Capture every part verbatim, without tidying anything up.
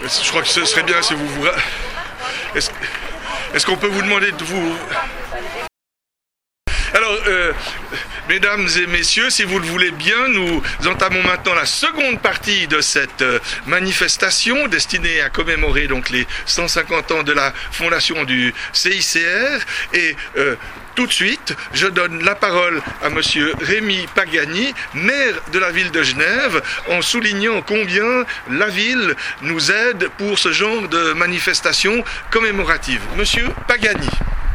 Je crois que ce serait bien si vous vous... Est-ce, est-ce qu'on peut vous demander de vous... Alors, euh, mesdames et messieurs, si vous le voulez bien, nous entamons maintenant la seconde partie de cette euh, manifestation destinée à commémorer donc les cent cinquante ans de la fondation du C I C R. Et euh, tout de suite, je donne la parole à monsieur Rémi Pagani, maire de la ville de Genève, en soulignant combien la ville nous aide pour ce genre de manifestation commémorative. Monsieur Pagani.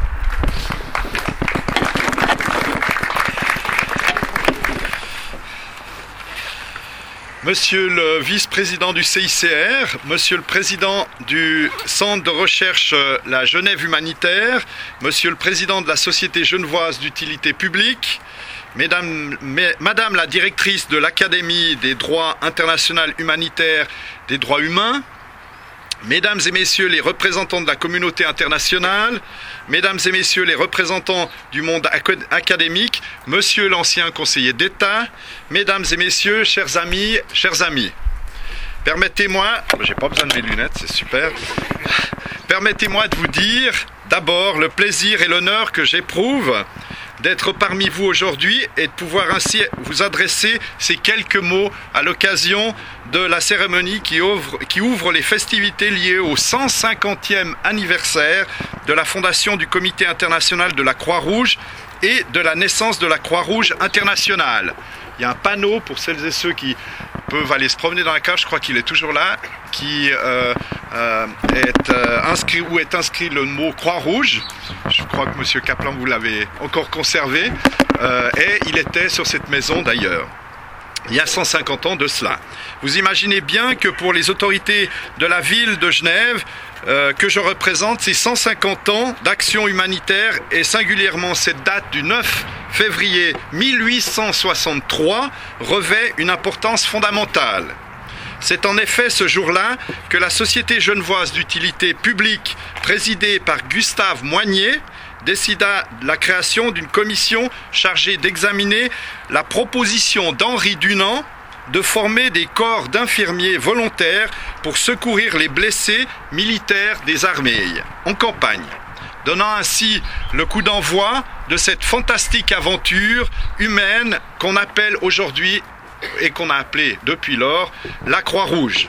Monsieur le vice-président du C I C R, monsieur le président du centre de recherche La Genève Humanitaire, monsieur le président de la Société genevoise d'utilité publique, mesdames, mes, madame la directrice de l'Académie des droits internationaux humanitaires des droits humains, mesdames et messieurs les représentants de la communauté internationale, mesdames et messieurs les représentants du monde académique, monsieur l'ancien conseiller d'État, mesdames et messieurs, chers amis, chers amis. Permettez-moi, j'ai pas besoin de mes lunettes, c'est super. Permettez-moi de vous dire d'abord le plaisir et l'honneur que j'éprouve d'être parmi vous aujourd'hui et de pouvoir ainsi vous adresser ces quelques mots à l'occasion de la cérémonie qui ouvre, qui ouvre les festivités liées au cent cinquantième anniversaire de la fondation du Comité international de la Croix-Rouge et de la naissance de la Croix-Rouge internationale. Il y a un panneau pour celles et ceux qui peuvent aller se promener dans la cave, je crois qu'il est toujours là, qui euh, euh, est euh, inscrit, où est inscrit le mot Croix-Rouge. Je crois que monsieur Kaplan vous l'avez encore conservé, euh, et il était sur cette maison d'ailleurs, il y a cent cinquante ans de cela. Vous imaginez bien que pour les autorités de la ville de Genève, euh, que je représente, ces cent cinquante ans d'action humanitaire et singulièrement cette date du neuf février mille huit cent soixante-trois revêt une importance fondamentale. C'est en effet ce jour-là que la Société genevoise d'utilité publique, présidée par Gustave Moignet, décida la création d'une commission chargée d'examiner la proposition d'Henri Dunant de former des corps d'infirmiers volontaires pour secourir les blessés militaires des armées en campagne, donnant ainsi le coup d'envoi de cette fantastique aventure humaine qu'on appelle aujourd'hui et qu'on a appelée depuis lors la Croix-Rouge.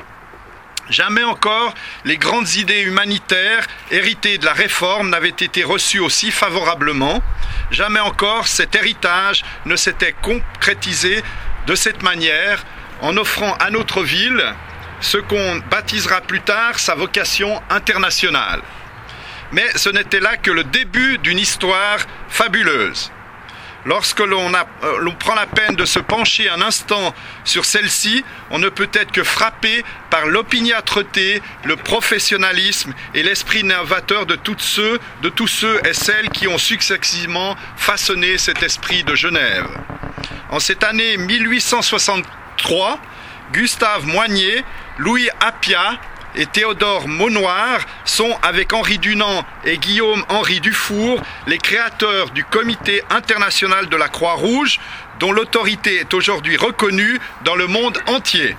Jamais encore les grandes idées humanitaires héritées de la Réforme n'avaient été reçues aussi favorablement. Jamais encore cet héritage ne s'était concrétisé de cette manière en offrant à notre ville ce qu'on baptisera plus tard sa vocation internationale. Mais ce n'était là que le début d'une histoire fabuleuse. Lorsque l'on, a, euh, l'on prend la peine de se pencher un instant sur celle-ci, on ne peut être que frappé par l'opiniâtreté, le professionnalisme et l'esprit novateur de, toutes ceux, de tous ceux et celles qui ont successivement façonné cet esprit de Genève. En cette année mille huit cent soixante-trois, Gustave Moignet, Louis Appia et Théodore Maunoir sont, avec Henri Dunant et Guillaume-Henri Dufour, les créateurs du Comité international de la Croix-Rouge, dont l'autorité est aujourd'hui reconnue dans le monde entier.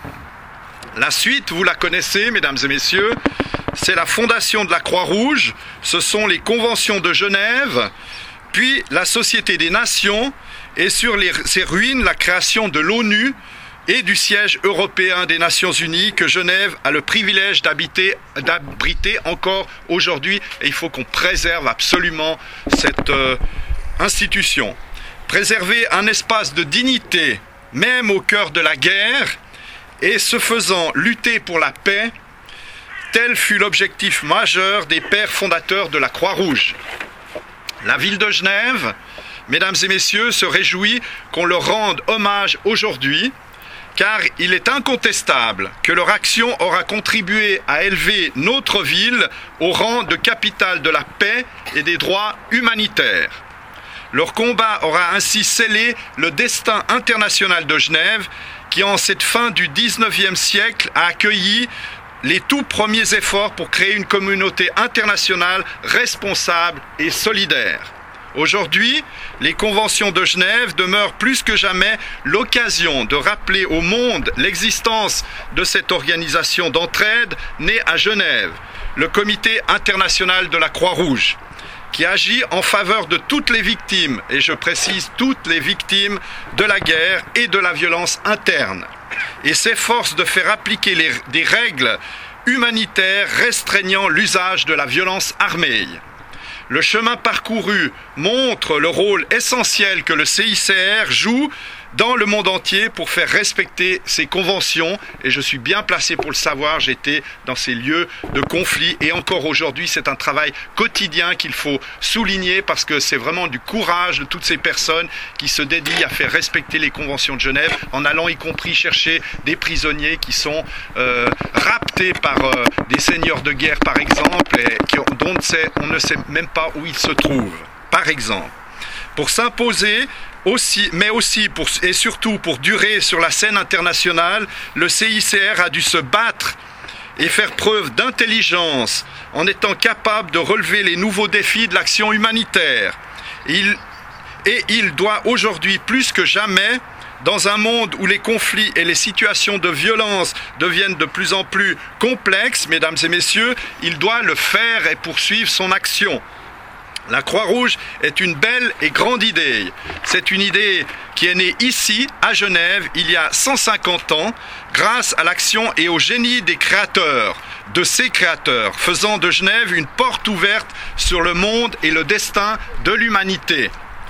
La suite, vous la connaissez, mesdames et messieurs, c'est la fondation de la Croix-Rouge, ce sont les conventions de Genève, puis la Société des Nations, et sur les, ses ruines, la création de l'ONU, et du siège européen des Nations Unies que Genève a le privilège d'habiter, d'abriter encore aujourd'hui. Et il faut qu'on préserve absolument cette euh, institution. Préserver un espace de dignité, même au cœur de la guerre, et ce faisant lutter pour la paix, tel fut l'objectif majeur des pères fondateurs de la Croix-Rouge. La ville de Genève, mesdames et messieurs, se réjouit qu'on leur rende hommage aujourd'hui, car il est incontestable que leur action aura contribué à élever notre ville au rang de capitale de la paix et des droits humanitaires. Leur combat aura ainsi scellé le destin international de Genève, qui en cette fin du dix-neuvième siècle a accueilli les tout premiers efforts pour créer une communauté internationale responsable et solidaire. Aujourd'hui, les conventions de Genève demeurent plus que jamais l'occasion de rappeler au monde l'existence de cette organisation d'entraide née à Genève, le Comité international de la Croix-Rouge, qui agit en faveur de toutes les victimes, et je précise toutes les victimes de la guerre et de la violence interne, et s'efforce de faire appliquer les, des règles humanitaires restreignant l'usage de la violence armée. Le chemin parcouru montre le rôle essentiel que le C I C R joue dans le monde entier pour faire respecter ces conventions, et je suis bien placé pour le savoir, j'étais dans ces lieux de conflit, et encore aujourd'hui c'est un travail quotidien qu'il faut souligner parce que c'est vraiment du courage de toutes ces personnes qui se dédient à faire respecter les conventions de Genève en allant y compris chercher des prisonniers qui sont euh, raptés par euh, des seigneurs de guerre par exemple, et qui, dont on ne sait, on ne sait même pas où ils se trouvent, par exemple. Pour s'imposer aussi, mais aussi pour, et surtout pour durer sur la scène internationale, le C I C R a dû se battre et faire preuve d'intelligence en étant capable de relever les nouveaux défis de l'action humanitaire. Il, et il doit aujourd'hui plus que jamais, dans un monde où les conflits et les situations de violence deviennent de plus en plus complexes, mesdames et messieurs, il doit le faire et poursuivre son action. La Croix-Rouge est une belle et grande idée. C'est une idée qui est née ici, à Genève, il y a cent cinquante ans, grâce à l'action et au génie des créateurs, de ces créateurs, faisant de Genève une porte ouverte sur le monde et le destin de l'humanité.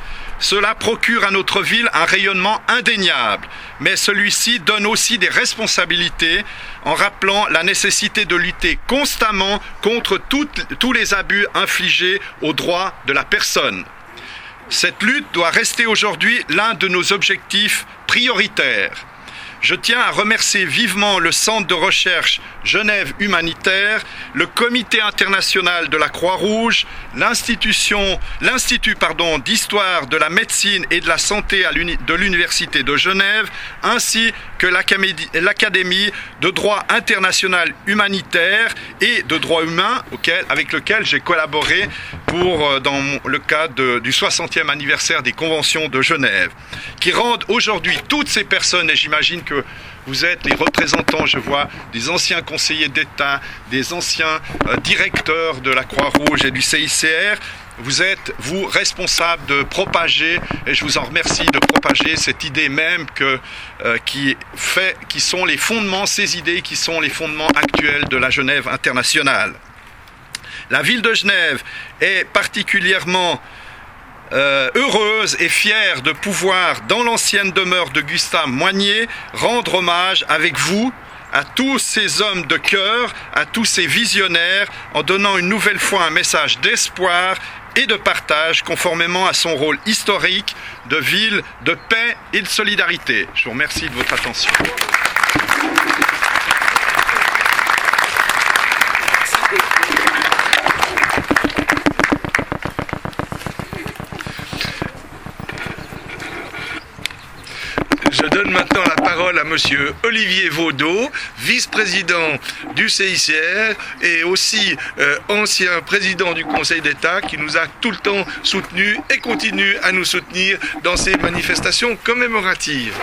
Cela procure à notre ville un rayonnement indéniable, mais celui-ci donne aussi des responsabilités en rappelant la nécessité de lutter constamment contre toutes, tous les abus infligés aux droits de la personne. Cette lutte doit rester aujourd'hui l'un de nos objectifs prioritaires. Je tiens à remercier vivement le Centre de recherche Genève Humanitaire, le Comité international de la Croix-Rouge, l'institution, l'Institut pardon, d'histoire de la médecine et de la santé à l'uni, de l'Université de Genève, ainsi que l'Académie de droit international humanitaire et de droit humain auquel, avec lequel j'ai collaboré pour, dans le cadre de, du soixantième anniversaire des conventions de Genève, qui rendent aujourd'hui toutes ces personnes, et j'imagine que vous êtes les représentants, je vois, des anciens conseillers d'État, des anciens euh, directeurs de la Croix-Rouge et du C I C R, vous êtes, vous, responsables de propager, et je vous en remercie, de propager cette idée même que, euh, qui, fait, qui sont les fondements, ces idées qui sont les fondements actuels de la Genève internationale. La ville de Genève est particulièrement Euh, heureuse et fière de pouvoir, dans l'ancienne demeure de Gustave Moignet, rendre hommage avec vous à tous ces hommes de cœur, à tous ces visionnaires, en donnant une nouvelle fois un message d'espoir et de partage, conformément à son rôle historique de ville de paix et de solidarité. Je vous remercie de votre attention. Je donne maintenant la parole à monsieur Olivier Vaudot, vice-président du C I C R et aussi euh, ancien président du Conseil d'État qui nous a tout le temps soutenus et continue à nous soutenir dans ces manifestations commémoratives.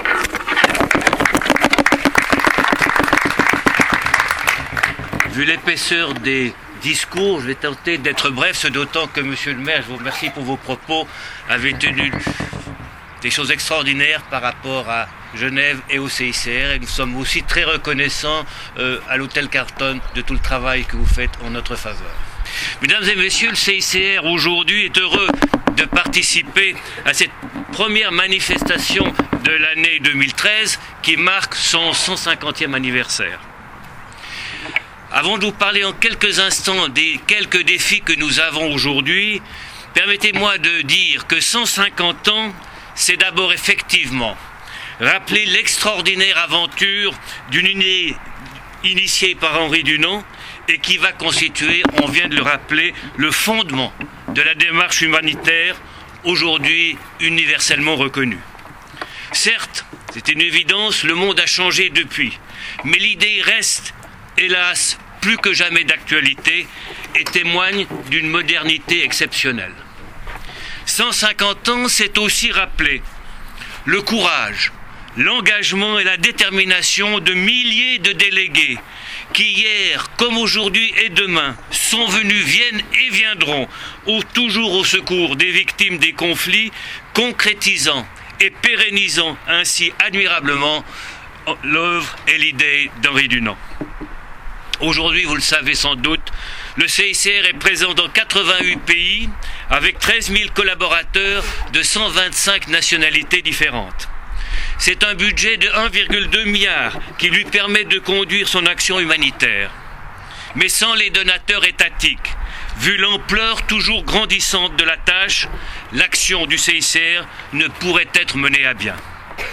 Vu l'épaisseur des discours, je vais tenter d'être bref, ce d'autant que monsieur le maire, je vous remercie pour vos propos, avait tenu des choses extraordinaires par rapport à Genève et au C I C R, et nous sommes aussi très reconnaissants euh, à l'hôtel Carlton de tout le travail que vous faites en notre faveur. Mesdames et messieurs, le C I C R aujourd'hui est heureux de participer à cette première manifestation de l'année deux mille treize qui marque son cent cinquantième anniversaire. Avant de vous parler en quelques instants des quelques défis que nous avons aujourd'hui, permettez-moi de dire que cent cinquante ans, c'est d'abord effectivement rappeler l'extraordinaire aventure d'une idée initiée par Henri Dunant et qui va constituer, on vient de le rappeler, le fondement de la démarche humanitaire aujourd'hui universellement reconnue. Certes, c'est une évidence, le monde a changé depuis, mais l'idée reste, hélas, plus que jamais d'actualité et témoigne d'une modernité exceptionnelle. cent cinquante ans, c'est aussi rappeler le courage, l'engagement et la détermination de milliers de délégués qui hier, comme aujourd'hui et demain, sont venus, viennent et viendront, au, toujours au secours des victimes des conflits, concrétisant et pérennisant ainsi admirablement l'œuvre et l'idée d'Henri Dunant. Aujourd'hui, vous le savez sans doute, le C I C R est présent dans quatre-vingt-huit pays avec treize mille collaborateurs de cent vingt-cinq nationalités différentes. C'est un budget de un virgule deux milliard qui lui permet de conduire son action humanitaire. Mais sans les donateurs étatiques, vu l'ampleur toujours grandissante de la tâche, l'action du C I C R ne pourrait être menée à bien.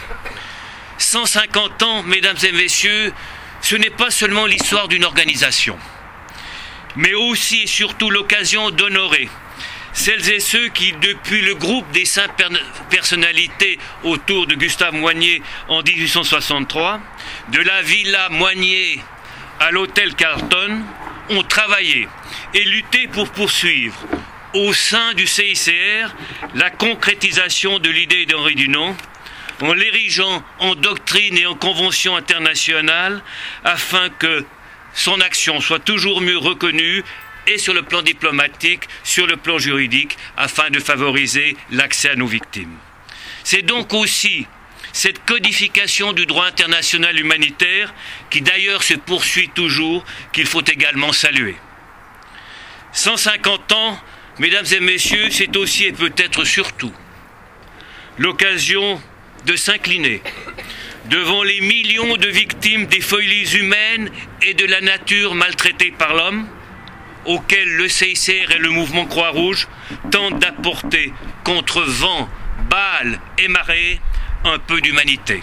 cent cinquante ans, mesdames et messieurs, ce n'est pas seulement l'histoire d'une organisation, mais aussi et surtout l'occasion d'honorer celles et ceux qui, depuis le groupe des cinq personnalités autour de Gustave Moynier en dix-huit cent soixante-trois, de la Villa Moynier à l'hôtel Carlton, ont travaillé et lutté pour poursuivre au sein du C I C R la concrétisation de l'idée d'Henri Dunant, en l'érigeant en doctrine et en convention internationale, afin que son action soit toujours mieux reconnue, et sur le plan diplomatique, sur le plan juridique, afin de favoriser l'accès à nos victimes. C'est donc aussi cette codification du droit international humanitaire, qui d'ailleurs se poursuit toujours, qu'il faut également saluer. cent cinquante ans, mesdames et messieurs, c'est aussi et peut-être surtout l'occasion de s'incliner devant les millions de victimes des folies humaines et de la nature maltraitées par l'homme, auxquelles le C I C R et le mouvement Croix-Rouge tentent d'apporter contre vent, balles et marées un peu d'humanité.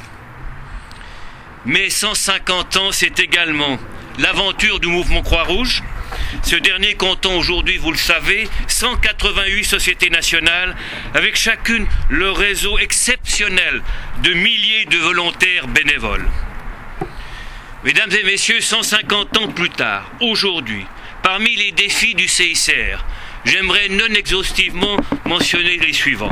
Mais cent cinquante ans, c'est également l'aventure du mouvement Croix-Rouge, ce dernier comptant aujourd'hui, vous le savez, cent quatre-vingt-huit sociétés nationales, avec chacune leur réseau exceptionnel de milliers de volontaires bénévoles. Mesdames et messieurs, cent cinquante ans plus tard, aujourd'hui, parmi les défis du C I C R, j'aimerais non exhaustivement mentionner les suivants.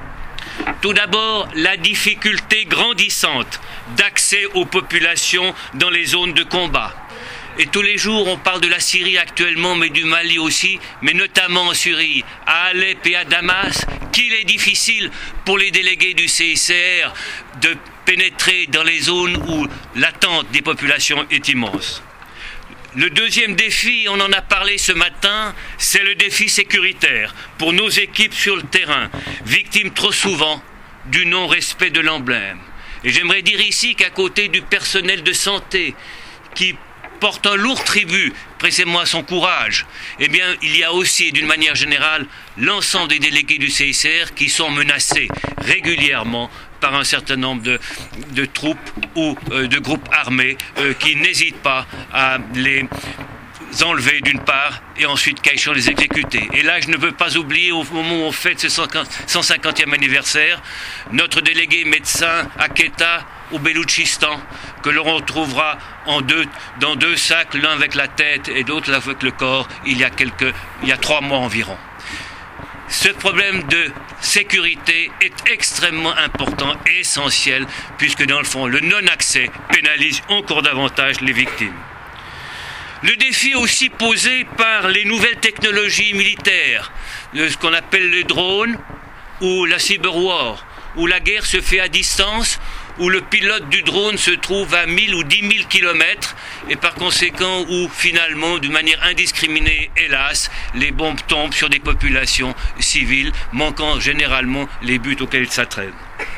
Tout d'abord, la difficulté grandissante d'accès aux populations dans les zones de combat. Et tous les jours, on parle de la Syrie actuellement, mais du Mali aussi, mais notamment en Syrie, à Alep et à Damas, qu'il est difficile pour les délégués du C I C R de pénétrer dans les zones où l'attente des populations est immense. Le deuxième défi, on en a parlé ce matin, c'est le défi sécuritaire pour nos équipes sur le terrain, victimes trop souvent du non-respect de l'emblème. Et j'aimerais dire ici qu'à côté du personnel de santé qui porte un lourd tribut, précisément à son courage, eh bien, il y a aussi, et d'une manière générale, l'ensemble des délégués du C I C R qui sont menacés régulièrement par un certain nombre de, de troupes ou euh, de groupes armés euh, qui n'hésitent pas à les enlever d'une part et ensuite caïchant les exécuter. Et là, je ne veux pas oublier, au moment où on fête ce cent cinquantième anniversaire, notre délégué médecin à Quetta, au Beloutchistan, que l'on retrouvera en deux, dans deux sacs, l'un avec la tête et l'autre avec le corps, il y a quelques, il y a trois mois environ. Ce problème de sécurité est extrêmement important et essentiel, puisque dans le fond, le non-accès pénalise encore davantage les victimes. Le défi aussi posé par les nouvelles technologies militaires, ce qu'on appelle le drone ou la cyberwar, où la guerre se fait à distance, où le pilote du drone se trouve à mille ou dix mille kilomètres et par conséquent où finalement, d'une manière indiscriminée, hélas, les bombes tombent sur des populations civiles, manquant généralement les buts auxquels ils s'entraînent.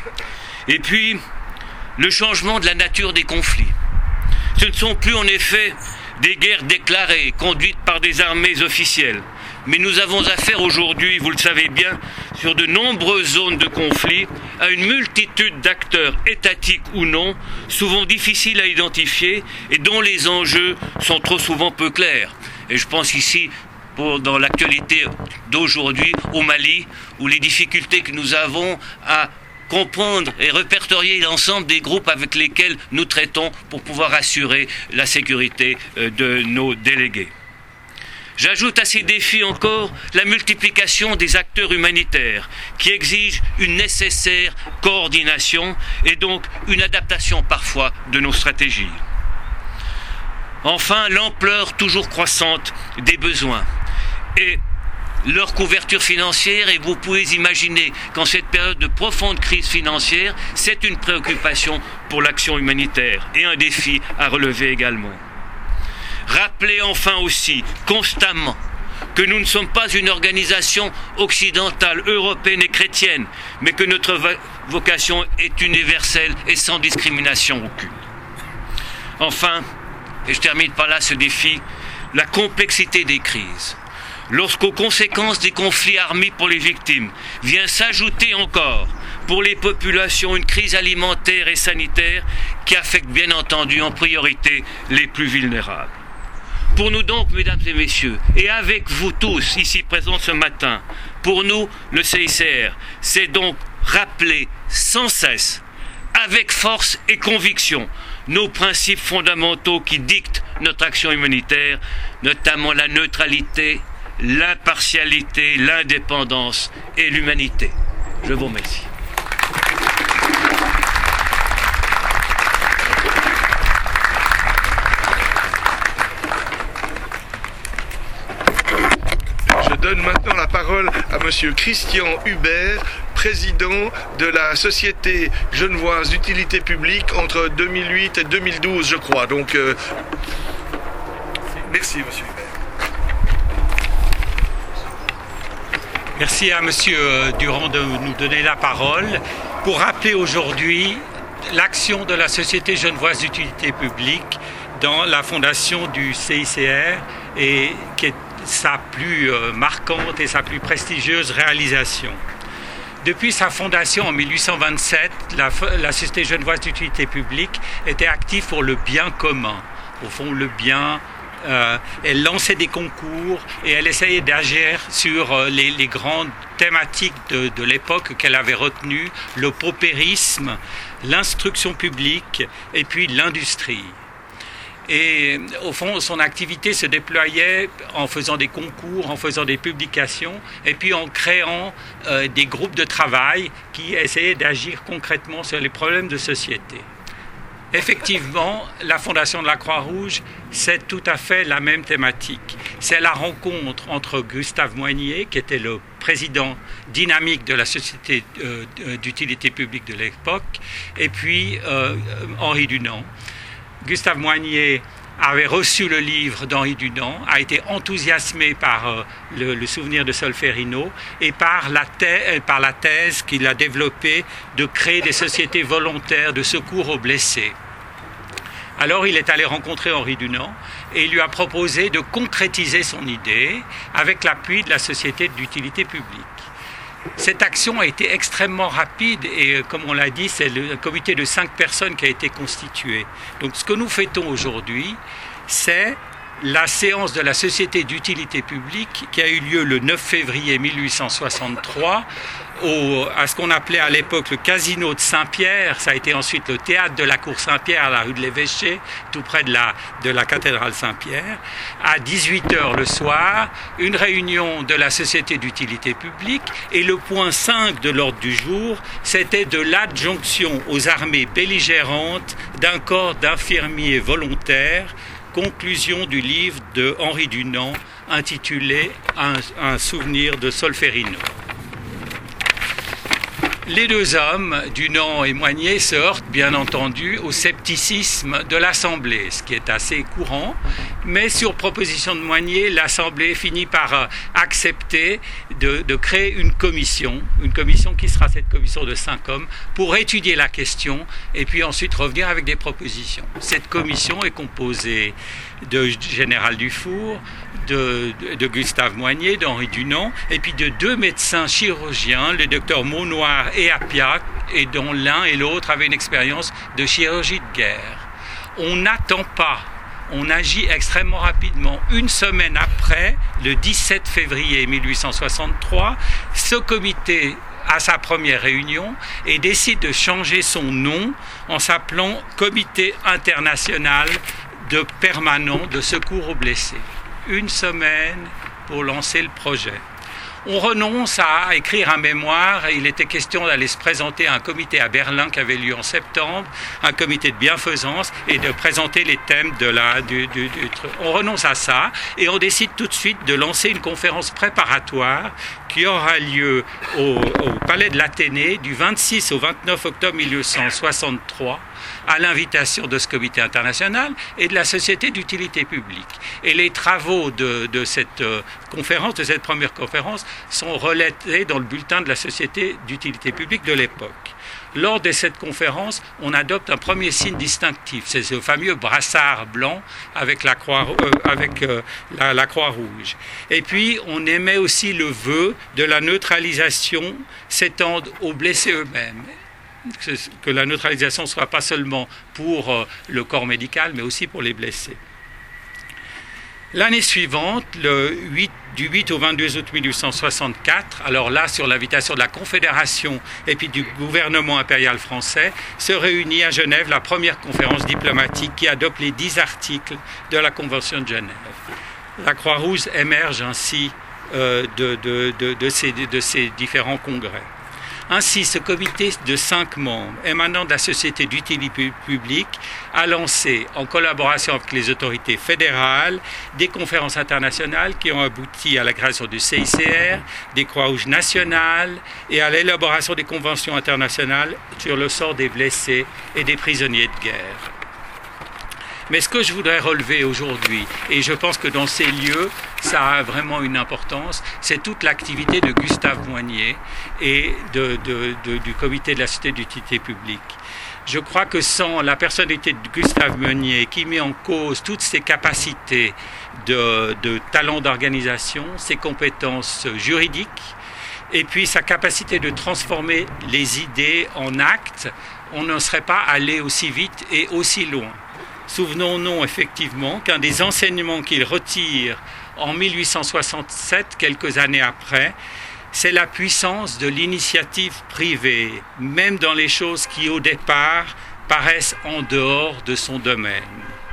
Et puis, le changement de la nature des conflits. Ce ne sont plus en effet des guerres déclarées, conduites par des armées officielles. Mais nous avons affaire aujourd'hui, vous le savez bien, sur de nombreuses zones de conflit, à une multitude d'acteurs, étatiques ou non, souvent difficiles à identifier et dont les enjeux sont trop souvent peu clairs. Et je pense ici, pour, dans l'actualité d'aujourd'hui, au Mali, où les difficultés que nous avons à comprendre et répertorier l'ensemble des groupes avec lesquels nous traitons pour pouvoir assurer la sécurité de nos délégués. J'ajoute à ces défis encore la multiplication des acteurs humanitaires qui exigent une nécessaire coordination et donc une adaptation parfois de nos stratégies. Enfin, l'ampleur toujours croissante des besoins et leur couverture financière, et vous pouvez imaginer qu'en cette période de profonde crise financière, c'est une préoccupation pour l'action humanitaire et un défi à relever également. Rappelez enfin aussi constamment que nous ne sommes pas une organisation occidentale, européenne et chrétienne, mais que notre vocation est universelle et sans discrimination aucune. Enfin, et je termine par là ce défi, la complexité des crises. Lorsqu'aux conséquences des conflits armés pour les victimes vient s'ajouter encore pour les populations une crise alimentaire et sanitaire qui affecte bien entendu en priorité les plus vulnérables. Pour nous donc, mesdames et messieurs, et avec vous tous ici présents ce matin, pour nous, le C I C R, c'est donc rappeler sans cesse, avec force et conviction, nos principes fondamentaux qui dictent notre action humanitaire, notamment la neutralité, l'impartialité, l'indépendance et l'humanité. Je vous remercie. Je donne maintenant la parole à Monsieur Christian Hubert, président de la Société genevoise d'utilité publique entre deux mille huit et deux mille douze, je crois. Donc, euh... merci, Monsieur Hubert. Merci à Monsieur Durand de nous donner la parole pour rappeler aujourd'hui l'action de la Société genevoise d'utilité publique dans la fondation du C I C R et qui est sa plus marquante et sa plus prestigieuse réalisation. Depuis sa fondation en mille huit cent vingt-sept, la, la Société genevoise d'utilité publique était active pour le bien commun. Au fond, le bien, euh, elle lançait des concours et elle essayait d'agir sur euh, les, les grandes thématiques de, de l'époque qu'elle avait retenues, le paupérisme, l'instruction publique et puis l'industrie. Et au fond, son activité se déployait en faisant des concours, en faisant des publications, et puis en créant euh, des groupes de travail qui essayaient d'agir concrètement sur les problèmes de société. Effectivement, la Fondation de la Croix-Rouge, c'est tout à fait la même thématique. C'est la rencontre entre Gustave Moynier, qui était le président dynamique de la Société euh, d'utilité publique de l'époque, et puis euh, Henri Dunant. Gustave Moynier avait reçu le livre d'Henri Dunant, a été enthousiasmé par euh, le, le souvenir de Solferino et par la, thèse, par la thèse qu'il a développée de créer des sociétés volontaires de secours aux blessés. Alors il est allé rencontrer Henri Dunant et il lui a proposé de concrétiser son idée avec l'appui de la Société d'utilité publique. Cette action a été extrêmement rapide et, comme on l'a dit, c'est le comité de cinq personnes qui a été constitué. Donc ce que nous fêtons aujourd'hui, c'est la séance de la Société d'utilité publique qui a eu lieu le neuf février mille huit cent soixante-trois au, à ce qu'on appelait à l'époque le Casino de Saint-Pierre. Ça a été ensuite le théâtre de la Cour Saint-Pierre à la rue de l'Évêché, tout près de la, de la cathédrale Saint-Pierre. À dix-huit heures le soir, une réunion de la Société d'utilité publique et le point cinq de l'ordre du jour, c'était de l'adjonction aux armées belligérantes d'un corps d'infirmiers volontaires, conclusion du livre de Henri Dunant intitulé Un, un souvenir de Solferino. Les deux hommes, Dunant et Moynier, se heurtent bien entendu au scepticisme de l'Assemblée, ce qui est assez courant, mais sur proposition de Moynier, l'Assemblée finit par accepter de, de créer une commission, une commission qui sera cette commission de cinq hommes, pour étudier la question et puis ensuite revenir avec des propositions. Cette commission est composée de Général Dufour, de, de, de Gustave Moynier, d'Henri Dunant, et puis de deux médecins chirurgiens, le docteur Maunoir et Appiac, et dont l'un et l'autre avaient une expérience de chirurgie de guerre. On n'attend pas, on agit extrêmement rapidement. Une semaine après, le dix-sept février mille huit cent soixante-trois, ce comité a sa première réunion et décide de changer son nom en s'appelant Comité international de permanent de secours aux blessés. une semaine pour lancer le projet. On renonce à écrire un mémoire. Il était question d'aller se présenter à un comité à Berlin qui avait lieu en septembre, un comité de bienfaisance, et de présenter les thèmes de la, du, du, du truc. On renonce à ça et on décide tout de suite de lancer une conférence préparatoire qui aura lieu au, au Palais de l'Athénée du vingt-six au vingt-neuf octobre mille huit cent soixante-trois, à l'invitation de ce comité international et de la Société d'utilité publique. Et les travaux de, de cette euh, conférence, de cette première conférence, sont relatés dans le bulletin de la Société d'utilité publique de l'époque. Lors de cette conférence, on adopte un premier signe distinctif, c'est ce fameux brassard blanc avec la croix, euh, avec, euh, la, la croix rouge. Et puis, on émet aussi le vœu de la neutralisation s'étendre aux blessés eux-mêmes. Que la neutralisation ne soit pas seulement pour euh, le corps médical, mais aussi pour les blessés. L'année suivante, le huit, du huit au vingt-deux août mille huit cent soixante-quatre, alors là, sur l'invitation de la Confédération et puis du gouvernement impérial français, se réunit à Genève la première conférence diplomatique qui adopte les dix articles de la Convention de Genève. La Croix-Rouge émerge ainsi euh, de, de, de, de, ces, de ces différents congrès. Ainsi, ce comité de cinq membres émanant de la Société d'utilité publique a lancé, en collaboration avec les autorités fédérales, des conférences internationales qui ont abouti à la création du C I C R, des Croix-Rouges nationales et à l'élaboration des conventions internationales sur le sort des blessés et des prisonniers de guerre. Mais ce que je voudrais relever aujourd'hui, et je pense que dans ces lieux, ça a vraiment une importance, c'est toute l'activité de Gustave Moynier et de, de, de, du comité de la Société d'utilité publique. Je crois que sans la personnalité de Gustave Moynier, qui met en cause toutes ses capacités de, de talent d'organisation, ses compétences juridiques, et puis sa capacité de transformer les idées en actes, on ne serait pas allé aussi vite et aussi loin. Souvenons-nous effectivement qu'un des enseignements qu'il retire en mille huit cent soixante-sept, quelques années après, c'est la puissance de l'initiative privée, même dans les choses qui au départ paraissent en dehors de son domaine.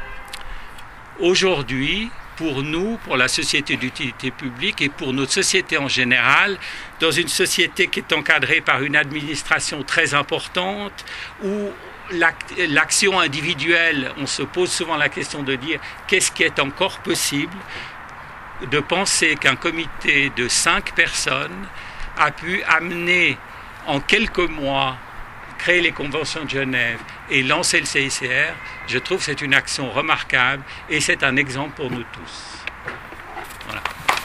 Aujourd'hui, pour nous, pour la société d'utilité publique et pour notre société en général, dans une société qui est encadrée par une administration très importante, où l'action individuelle, on se pose souvent la question de dire qu'est-ce qui est encore possible, de penser qu'un comité de cinq personnes a pu amener en quelques mois, créer les conventions de Genève et lancer le C I C R, je trouve que c'est une action remarquable et c'est un exemple pour nous tous. Voilà.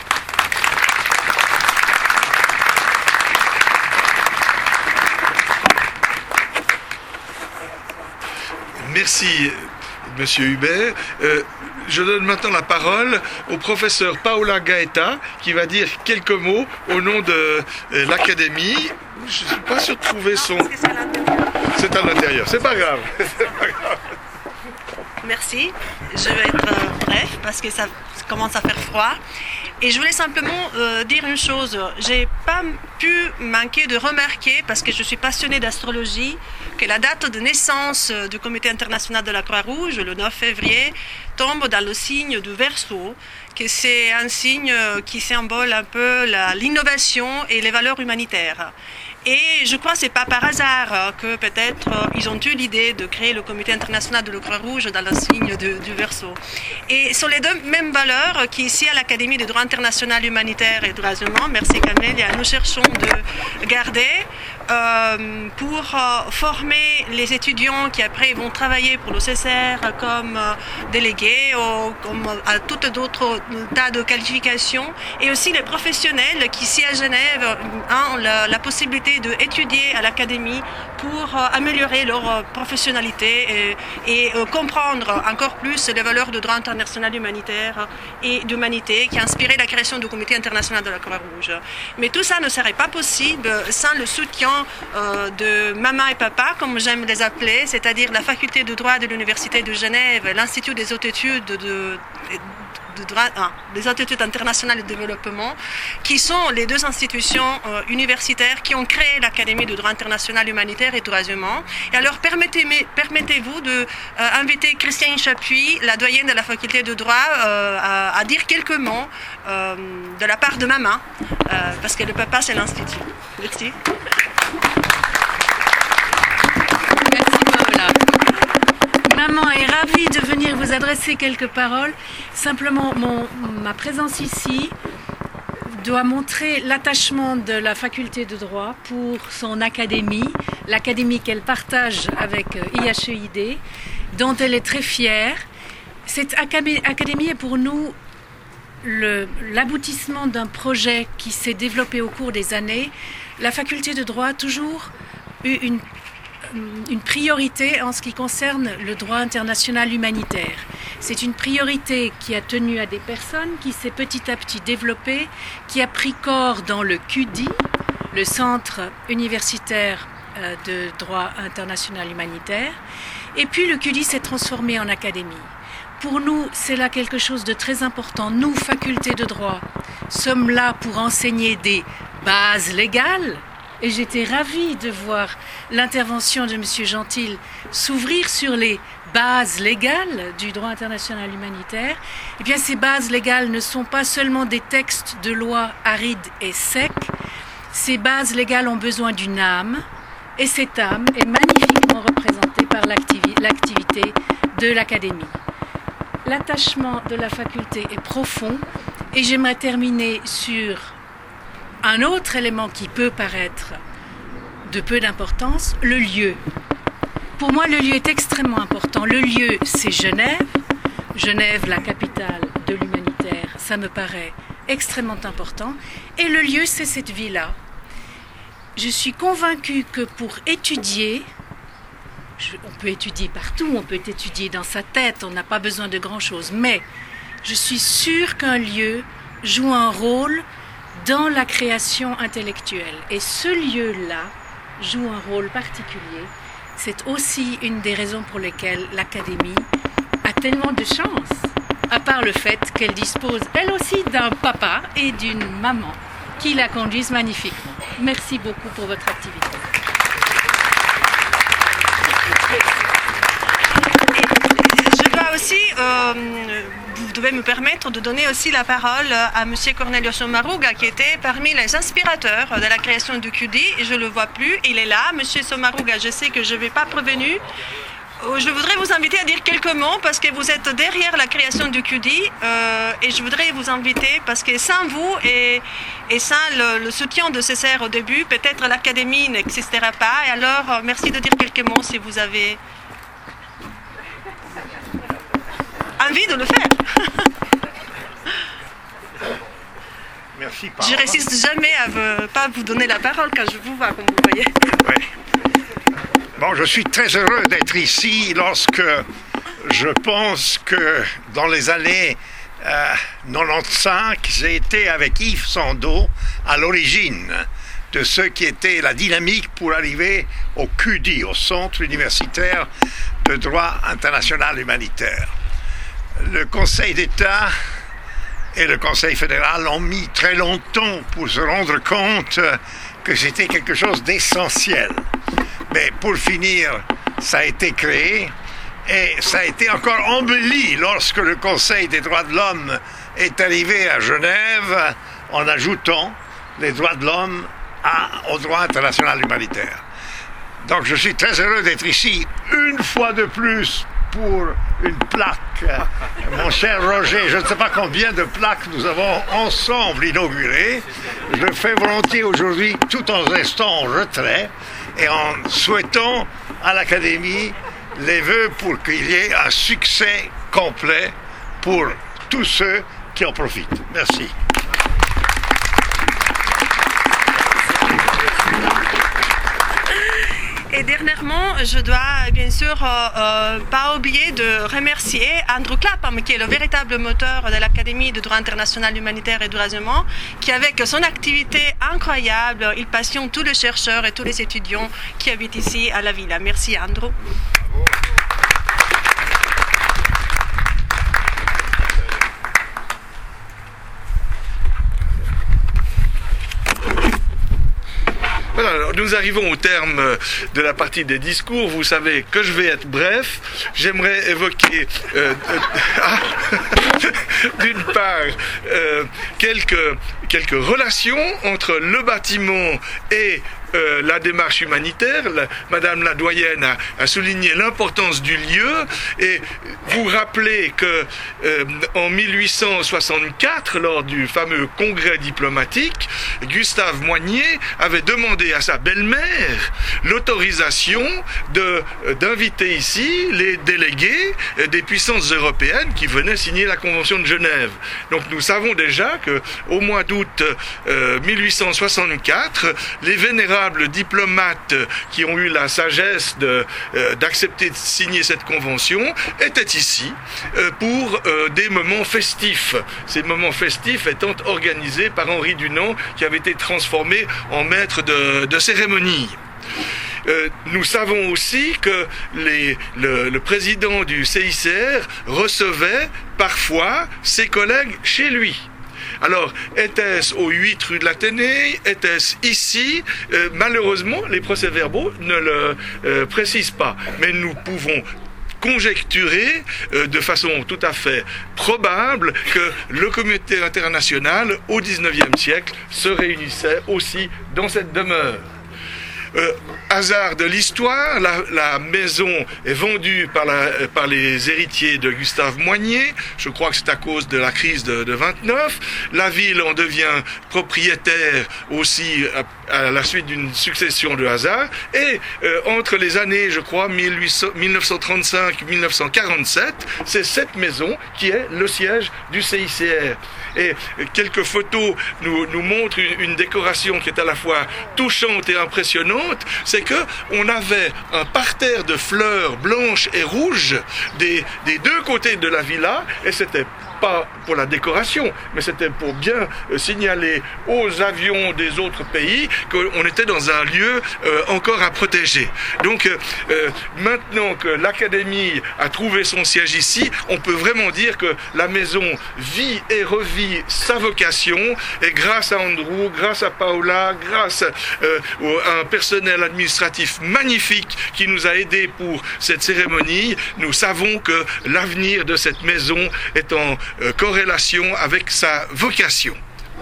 Merci, Monsieur Hubert. Euh, je donne maintenant la parole au professeur Paola Gaeta, qui va dire quelques mots au nom de euh, l'Académie. Je ne suis pas sûr de trouver son... C'est à l'intérieur. C'est pas grave. C'est pas grave. Merci. Je vais être euh, bref parce que ça commence à faire froid. Et je voulais simplement euh, dire une chose. J'ai pas pu manquer de remarquer, parce que je suis passionnée d'astrologie, que la date de naissance du Comité international de la Croix-Rouge, le neuf février, tombe dans le signe du Verseau, que c'est un signe qui symbole un peu l'innovation et les valeurs humanitaires. Et je crois que ce n'est pas par hasard que peut-être ils ont eu l'idée de créer le Comité international de la Croix-Rouge dans le signe de, du Verseau. Et ce sont les deux mêmes valeurs qui, ici à l'Académie des droits internationaux humanitaires et droits humains, merci Camélia, nous cherchons de garder euh, pour euh, former les étudiants qui après vont travailler pour l'O C C R comme euh, délégués ou comme à tout d'autres tas de qualifications, et aussi les professionnels qui ici à Genève ont la, la possibilité d'étudier à l'Académie pour euh, améliorer leur euh, professionnalité et, et euh, comprendre encore plus les valeurs de droit international humanitaire et d'humanité qui a inspiré la création du Comité international de la Croix-Rouge. Mais tout ça ne serait pas possible sans le soutien institutions euh, de maman et papa, comme j'aime les appeler, c'est-à-dire la faculté de droit de l'Université de Genève, l'Institut des hautes études de, de, de droit, ah, des hautes études internationales de développement, qui sont les deux institutions euh, universitaires qui ont créé l'Académie de droit international humanitaire et droits humains. Et alors, permettez-moi, permettez-vous d'inviter euh, Christiane Chapuis, la doyenne de la faculté de droit, euh, à, à dire quelques mots euh, de la part de maman, euh, parce que le papa, c'est l'Institut. Merci. Maman est ravie de venir vous adresser quelques paroles. Simplement, mon, ma présence ici doit montrer l'attachement de la faculté de droit pour son académie, l'académie qu'elle partage avec I H E I D, dont elle est très fière. Cette académie est pour nous l'aboutissement d'un projet qui s'est développé au cours des années. La faculté de droit a toujours eu une une priorité en ce qui concerne le droit international humanitaire. C'est une priorité qui a tenu à des personnes, qui s'est petit à petit développée, qui a pris corps dans le Q D I, le Centre universitaire de droit international humanitaire, et puis le Q D I s'est transformé en académie. Pour nous, c'est là quelque chose de très important. Nous, faculté de droit, sommes là pour enseigner des bases légales. Et j'étais ravie de voir l'intervention de M. Gentil s'ouvrir sur les bases légales du droit international humanitaire. Eh bien, ces bases légales ne sont pas seulement des textes de loi arides et secs. Ces bases légales ont besoin d'une âme, et cette âme est magnifiquement représentée par l'activité de l'Académie. L'attachement de la faculté est profond, et j'aimerais terminer sur un autre élément qui peut paraître de peu d'importance, le lieu. Pour moi, le lieu est extrêmement important. Le lieu, c'est Genève. Genève, la capitale de l'humanitaire, ça me paraît extrêmement important. Et le lieu, c'est cette villa. Je suis convaincue que pour étudier, je, on peut étudier partout, on peut étudier dans sa tête, on n'a pas besoin de grand-chose, mais je suis sûre qu'un lieu joue un rôle dans la création intellectuelle. Et ce lieu-là joue un rôle particulier. C'est aussi une des raisons pour lesquelles l'Académie a tellement de chance, à part le fait qu'elle dispose elle aussi d'un papa et d'une maman qui la conduisent magnifiquement. Merci beaucoup pour votre activité. Je dois aussi... Euh, vous devez me permettre de donner aussi la parole à M. Cornelio Sommaruga, qui était parmi les inspirateurs de la création du Q D I. Je ne le vois plus, il est là. M. Sommaruga, je sais que je ne vais pas prévenu. Je voudrais vous inviter à dire quelques mots parce que vous êtes derrière la création du Q D I euh, et je voudrais vous inviter parce que sans vous et, et sans le, le soutien de Césaire au début, peut-être l'Académie n'existera pas. Et alors, merci de dire quelques mots si vous avez envie de le faire. Merci. Je ne résiste jamais à ne pas vous donner la parole quand je vous vois, comme vous voyez. Ouais. Bon, je suis très heureux d'être ici lorsque je pense que dans les années euh, quatre-vingt-quinze, j'ai été avec Yves Sandeau à l'origine de ce qui était la dynamique pour arriver au Q D I, au Centre universitaire de droit international humanitaire. Le Conseil d'État et le Conseil fédéral ont mis très longtemps pour se rendre compte que c'était quelque chose d'essentiel. Mais pour finir, ça a été créé et ça a été encore embelli lorsque le Conseil des droits de l'homme est arrivé à Genève en ajoutant les droits de l'homme au droit international humanitaire. Donc je suis très heureux d'être ici une fois de plus pour une plaque. Mon cher Roger, je ne sais pas combien de plaques nous avons ensemble inaugurées. Je le fais volontiers aujourd'hui tout en restant en retrait et en souhaitant à l'Académie les vœux pour qu'il y ait un succès complet pour tous ceux qui en profitent. Merci. Et dernièrement, je dois bien sûr euh, euh, pas oublier de remercier Andrew Clapham, qui est le véritable moteur de l'Académie de droit international humanitaire et droits humains, qui avec son activité incroyable, il passionne tous les chercheurs et tous les étudiants qui habitent ici à la Villa. Merci Andrew. Voilà, alors nous arrivons au terme de la partie des discours. Vous savez que je vais être bref. J'aimerais évoquer euh, euh, ah, d'une part euh, quelques, quelques relations entre le bâtiment et Euh, la démarche humanitaire. La, Madame la doyenne a, a souligné l'importance du lieu, et vous rappelez que euh, en mille huit cent soixante-quatre, lors du fameux congrès diplomatique, Gustave Moignet avait demandé à sa belle-mère l'autorisation de, euh, d'inviter ici les délégués euh, des puissances européennes qui venaient signer la Convention de Genève. Donc nous savons déjà que au mois d'août euh, mille huit cent soixante-quatre, les vénérables diplomates qui ont eu la sagesse de, euh, d'accepter de signer cette convention étaient ici euh, pour euh, des moments festifs. Ces moments festifs étant organisés par Henri Dunant, qui avait été transformé en maître de, de cérémonie. Euh, nous savons aussi que les, le, le président du C I C R recevait parfois ses collègues chez lui. Alors, était-ce aux huit rue de l'Athénée? Était-ce ici? euh, Malheureusement, les procès-verbaux ne le euh, précisent pas. Mais nous pouvons conjecturer euh, de façon tout à fait probable que le communauté internationale, au dix-neuvième siècle, se réunissait aussi dans cette demeure. Euh, hasard de l'histoire, la, la maison est vendue par, la, par les héritiers de Gustave Moignet. Je crois que c'est à cause de la crise de, de vingt-neuf. La ville en devient propriétaire aussi à, à la suite d'une succession de hasards. Et euh, entre les années, je crois, mille neuf cent trente-cinq mille neuf cent quarante-sept, c'est cette maison qui est le siège du C I C R. Et quelques photos nous, nous montrent une, une décoration qui est à la fois touchante et impressionnante. C'est que on avait un parterre de fleurs blanches et rouges des, des deux côtés de la villa, et c'était pas pour la décoration, mais c'était pour bien euh, signaler aux avions des autres pays qu'on était dans un lieu euh, encore à protéger. Donc euh, euh, maintenant que l'Académie a trouvé son siège ici, on peut vraiment dire que la maison vit et revit sa vocation, et grâce à Andrew, grâce à Paola, grâce euh, à un personnel administratif magnifique qui nous a aidés pour cette cérémonie, nous savons que l'avenir de cette maison est en Euh, corrélation avec sa vocation.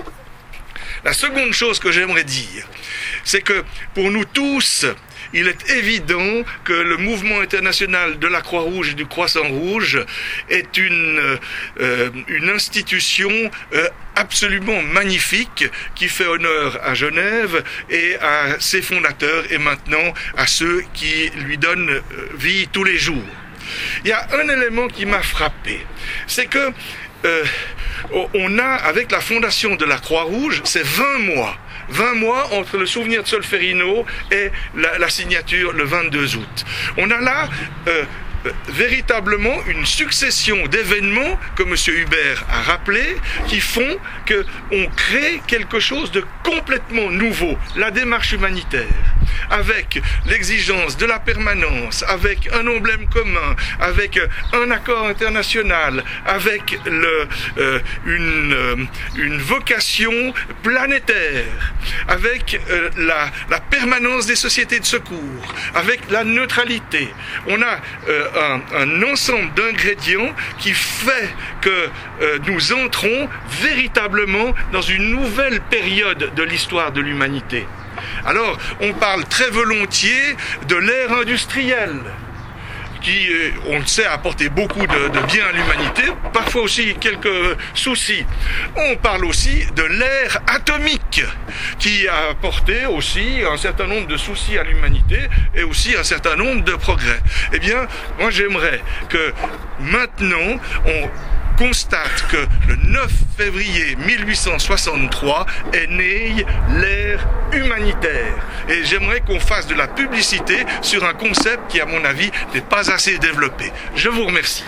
La seconde chose que j'aimerais dire, c'est que pour nous tous, il est évident que le mouvement international de la Croix-Rouge et du Croissant-Rouge est une, euh, une institution euh, absolument magnifique qui fait honneur à Genève et à ses fondateurs, et maintenant à ceux qui lui donnent vie tous les jours. Il y a un élément qui m'a frappé, c'est que euh, on a, avec la fondation de la Croix-Rouge, c'est vingt mois. vingt mois entre le souvenir de Solferino et la, la signature le vingt-deux août. On a là euh, véritablement une succession d'événements, comme M. Hubert a rappelé, qui font qu'on crée quelque chose de complètement nouveau, la démarche humanitaire, avec l'exigence de la permanence, avec un emblème commun, avec un accord international, avec le, euh, une, euh, une vocation planétaire, avec euh, la, la permanence des sociétés de secours, avec la neutralité. On a euh, un, un ensemble d'ingrédients qui fait que euh, nous entrons véritablement dans une nouvelle période de l'histoire de l'humanité. Alors, on parle très volontiers de l'ère industrielle, qui, on le sait, a apporté beaucoup de, de bien à l'humanité, parfois aussi quelques soucis. On parle aussi de l'ère atomique, qui a apporté aussi un certain nombre de soucis à l'humanité et aussi un certain nombre de progrès. Eh bien, moi j'aimerais que maintenant on constate que le neuf février mille huit cent soixante-trois est née l'ère humanitaire. Et j'aimerais qu'on fasse de la publicité sur un concept qui, à mon avis, n'est pas assez développé. Je vous remercie.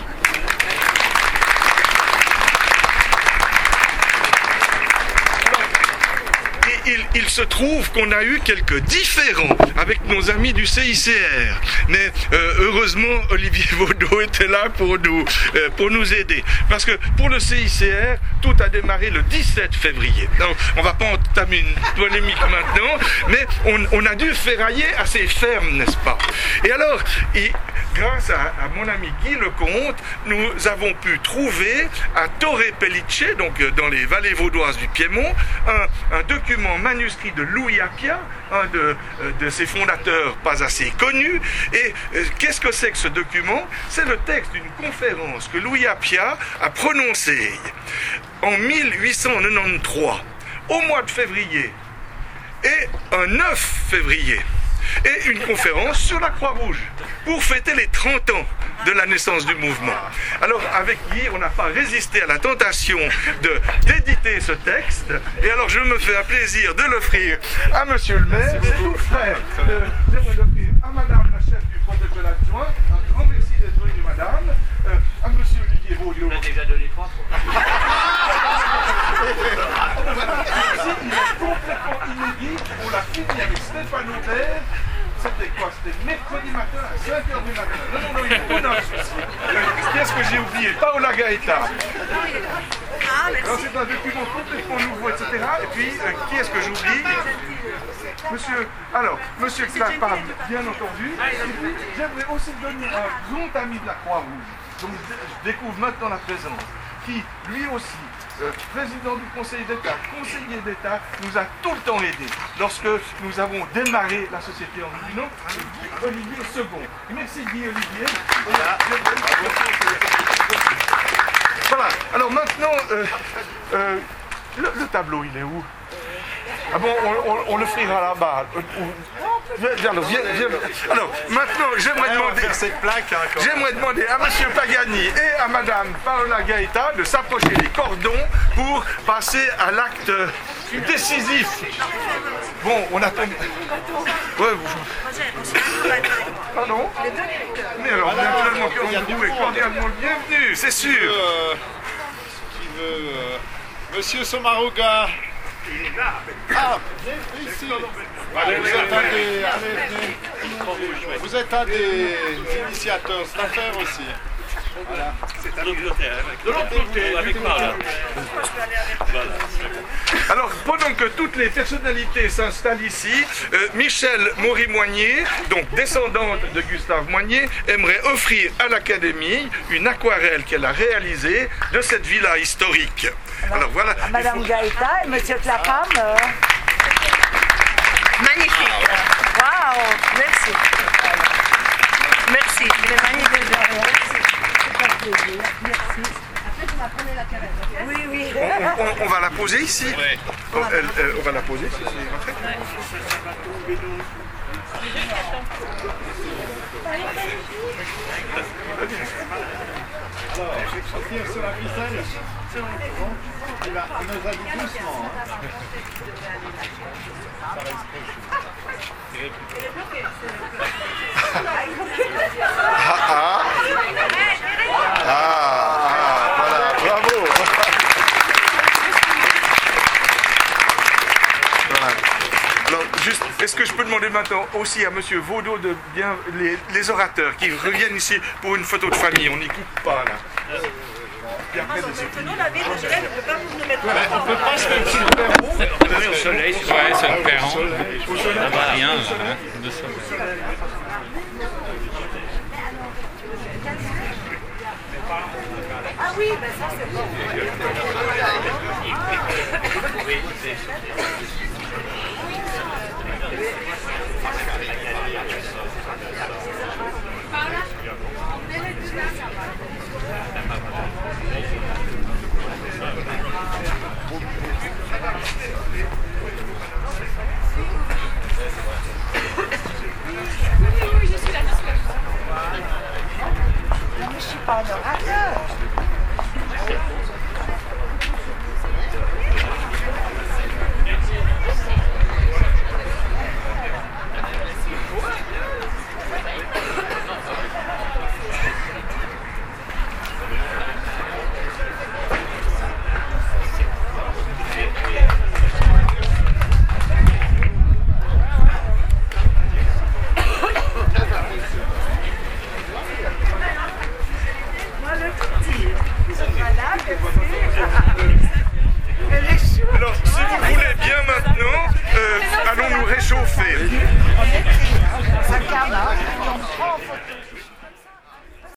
Il, il se trouve qu'on a eu quelques différends avec nos amis du C I C R. Mais euh, heureusement, Olivier Vaudot était là pour nous, euh, pour nous aider. Parce que pour le C I C R, tout a démarré le dix-sept février. Donc, on ne va pas entamer une polémique maintenant, mais on, on a dû ferrailler assez ferme, n'est-ce pas? Et alors, il, grâce à, à mon ami Guy Lecomte, nous avons pu trouver à Torre Pellice, donc dans les vallées vaudoises du Piémont, un, un document manuscrit de Louis Appia, un de, de ses fondateurs pas assez connus. Et euh, qu'est-ce que c'est que ce document? C'est le texte d'une conférence que Louis Appia a prononcée en mille huit cent quatre-vingt-treize, au mois de février, et un neuf février. Et une conférence sur la Croix-Rouge pour fêter les trente ans de la naissance du mouvement. Alors avec Guy, on n'a pas résisté à la tentation de d'éditer ce texte, et alors je me fais un plaisir de l'offrir à Monsieur le maire, et tout frère. Euh, J'aimerais l'offrir à Madame la chef du protocole adjoint. Un grand merci d'être venue, Madame. Euh, à Monsieur Olivier Vaudot. On a déjà donné trois fois. Il est complètement inédit. On l'a fini avec Stéphane Aubert. C'était quoi? C'était mercredi matin à cinq heures du matin. Non, non, non, il n'y a aucun souci. Qu'est-ce que j'ai oublié? Paola Gaeta. Alors c'est un document complètement nouveau, et cetera. Et puis, euh, qui est-ce que j'oublie? Monsieur, alors, Monsieur Clapam, bien entendu. Et puis, j'aimerais aussi donner un grand ami de la Croix-Rouge, dont je découvre maintenant la présence, qui, lui aussi, Euh, président du Conseil d'État, conseiller d'État, nous a tout le temps aidés lorsque nous avons démarré la société en nom, Olivier Second. Merci Guy Olivier. Voilà, alors maintenant, euh, euh, le, le tableau, il est où? Ah bon, on, on, on le frira là-bas. Viens, alors, viens, viens. Alors, maintenant, j'aimerais demander, j'aimerais demander à Monsieur Pagani et à Madame Paola Gaeta de s'approcher des cordons pour passer à l'acte décisif. Bon, on attend. Ouais, vous... Pardon? Mais alors, naturellement, vous êtes cordialement bienvenue, c'est sûr. Euh, qui veut, euh, Monsieur Somaruga. Ah, ici. Allez, vous êtes un des, allez, venez. Vous êtes un des initiateurs de cette affaire aussi. Voilà. C'est un autre côté, de l'autre côté, avec moi là. Voilà. Alors, pendant que toutes les personnalités s'installent ici, euh, Michel Maury-Moignier, donc descendante de Gustave Moignier, aimerait offrir à l'Académie une aquarelle qu'elle a réalisée de cette villa historique. Alors, Alors voilà. À Madame faut... Gaeta et Monsieur Clapam. Euh... Magnifique. Waouh, wow, merci. Merci. Il est magnifique. Merci. Après, vous la prenez la caresse. Oui, oui. On, on, on va la poser ici. Ouais. On, elle, elle, on va la poser ici. Alors, je tire sur la ficelle. Il, va, il nous a dit doucement. Hein. Ça va ah, ah. Ah, ah, voilà, bravo. Voilà. Alors, juste, est-ce que je peux demander maintenant aussi à Monsieur Vaudot de bien les, les orateurs qui reviennent ici pour une photo de famille, on n'y coupe pas là. Et après, Maintenant, la ville de Genève ne peut pas nous mettre ouais, on ne peut pas se mettre sur le perron. On peut au soleil, sur ouais, c'est le perron. Ça va rien, hein, de soleil. Ah oui, ben ça c'est bon. Non, mais je suis pas un orateur. plaisir.